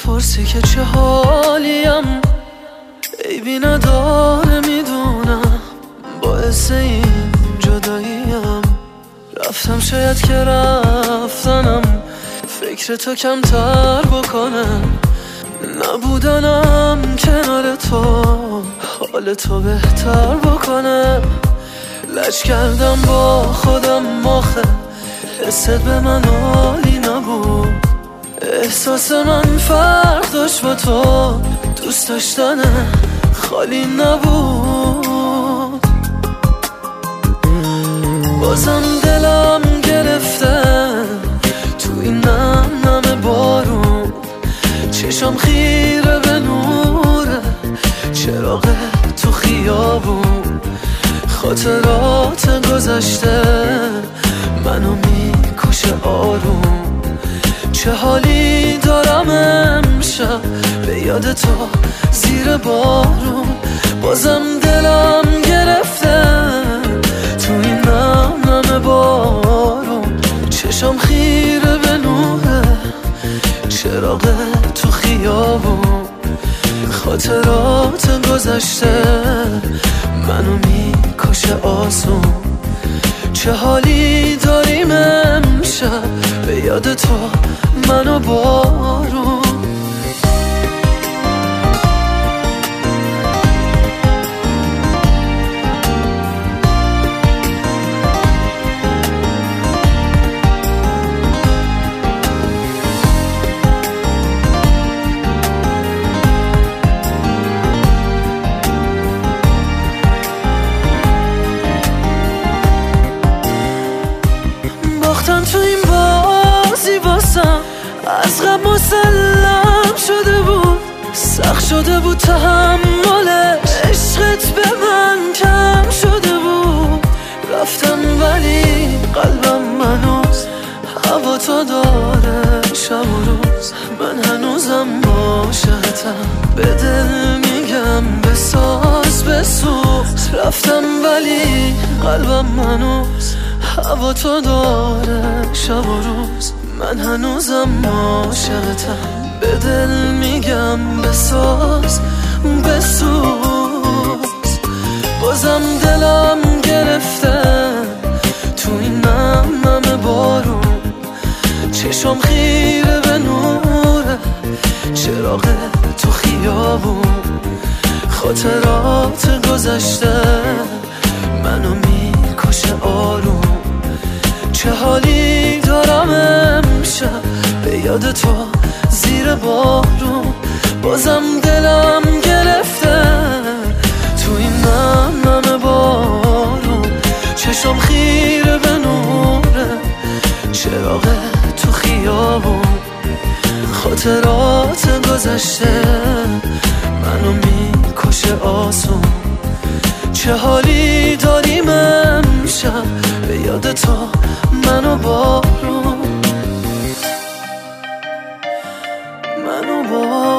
میپرسی که چه حالیم، عیبی نداره میدونم، باعث این جداییم. رفتم شاید که رفتنم فکر تو کمتر بکنم، نبودنم کنار تو حال تو بهتر بکنم. لج کردم با خودم آخه حست به من عالی نبود، احساس من فرق داشت با تو، دوست داشتن خالی نبود. بازم دلم گرفته تو این نم بارون، چشم خیره به نوره چراغ تو خیابون. خاطرات گذشته منو میکشه آروم، چه حالی دارم امشب به یاد تو زیر بارون. بازم دلم گرفته تو این نم بارون، چشم خیره به نوره چراغ تو خیابون. خاطرات گذشته منو میکشه آسون، چه حالی داریم امشب به یاد تو منو بارون. تو این بازی باسم از غم مسلم شده بود، سخت شده بود تحمل عشقت به من کم شده بود. رفتم ولی قلبم منوز هوا تو داره شب و روز، من هنوزم عاشقتم به دل میگم بساز بسوز. رفتم ولی قلبم منوز هوا تو داره شب و روز، من هنوزم عاشقتم به دل میگم بساز بسوز. بازم دلم گرفته تو این نم بارون، چشم خیره به نوره چراغ تو خیابون. خاطرات گذشته منو میکشه آروم، چه حالی دارم امشب به یاد تو زیر بارون. بازم دلم گرفته تو این نم بارون، چشم خیره به نوره چراغ تو خیابون. خاطرات گذشته منو میکشه آسون، چه حالی داریم امشب به یاد تو منو بارون منو بارون.